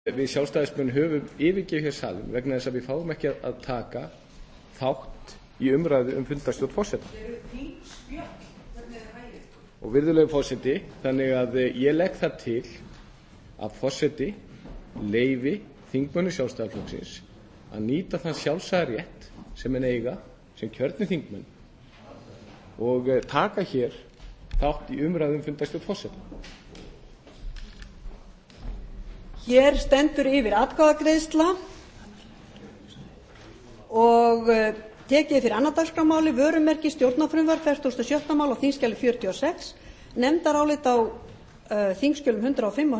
við Sjálfstæðismenn höfum yfirgefið hér salinn vegna þess að við fáum ekki að taka þátt í umræðu fundarstjórn forseta. Og virðulegi forseti, þannig að ég legg það til að forseti leyfi þingmönnum Sjálfstæðisflokksins að nýta þann sjálfsagða rétt sem menn eiga sem kjörnir þingmenn og taka hér þátt í umræðu fundarstjórn forseta. Hér stendur yfir atkvæðagreiðsla og tekið fyrir annað dagskrármálið vörumerki stjórnarfrumvarp 46. mál á þingskjali 46, nefndarálit á þingskjölum 105 og